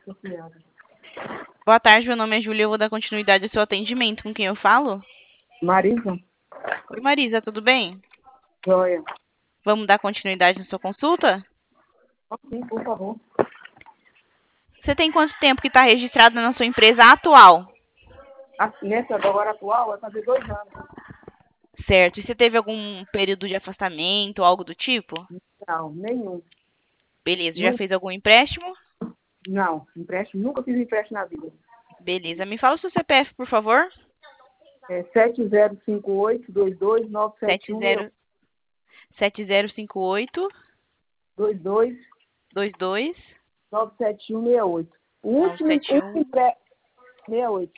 Boa tarde, meu nome é Júlia, eu vou dar continuidade ao seu atendimento. Com quem eu falo? Marisa? Oi, Marisa, tudo bem? Joia. Vamos dar continuidade na sua consulta? Sim, por favor. Você tem quanto tempo que está registrado na sua empresa atual? Nessa agora atual, vai fazer 2 anos. Certo. E você teve algum período de afastamento, algo do tipo? Não, nenhum. Beleza. Já Nu- fez algum empréstimo? Não, empréstimo, nunca fiz empréstimo na vida. Beleza. Me fala o seu CPF, por favor. É 7058-22-971-62. 70 7058 22 97168. O último 971. empréstimo. 68.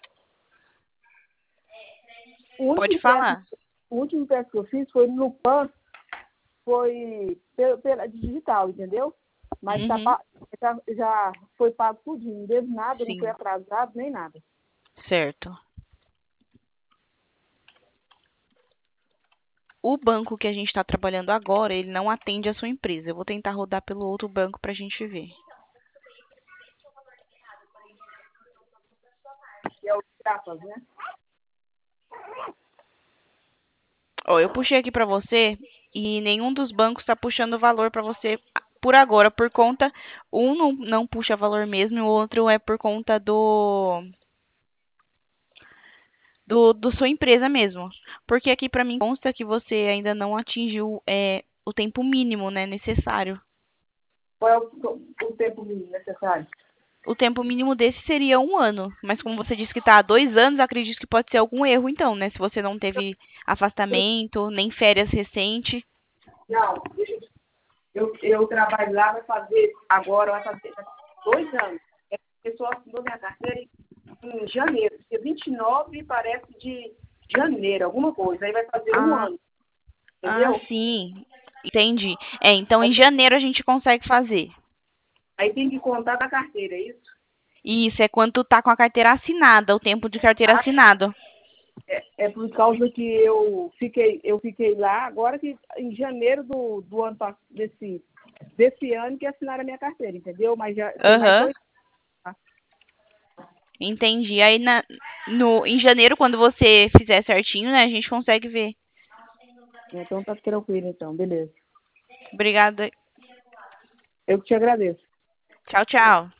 O único Pode empréstimo, falar. o último empréstimo que eu fiz foi no PAN, foi pela digital, entendeu? Mas Uhum. já foi pago tudinho, não devo nada, não fui Sim. atrasado, nem nada. Certo. O banco que a gente está trabalhando agora, ele não atende a sua empresa. Eu vou tentar rodar pelo outro banco para a gente ver. Que é o Trapas, né? Ó, eu puxei aqui para você e nenhum dos bancos está puxando valor para você por agora, por conta um não puxa valor mesmo e o outro é por conta do sua empresa mesmo. Porque aqui para mim consta que você ainda não atingiu o tempo mínimo, né, necessário. Qual é o tempo mínimo necessário? O tempo mínimo desse seria 1 ano. Mas como você disse que está há 2 anos, acredito que pode ser algum erro, então, né? Se você não teve afastamento, nem férias recente. Não, eu trabalho lá, agora vai fazer 2 anos. A pessoa assinou minha carteira em janeiro, dia 29, parece, de janeiro, alguma coisa. Aí vai fazer um Ah, ano, ah, entendeu? sim. Entendi. Então Aí, em janeiro a gente consegue fazer. aí tem que contar da carteira, é isso? Isso é quando tu tá com a carteira assinada, o tempo de carteira Ah, assinado. é por causa que eu fiquei lá, agora que em janeiro do ano desse ano que assinaram a minha carteira, entendeu? Mas já tem mais Aham. 2 anos. Tá? Entendi. Aí em janeiro, quando você fizer certinho, né, a gente consegue ver. Então tá tranquilo, então, beleza. Obrigada. Eu que te agradeço. Tchau, tchau.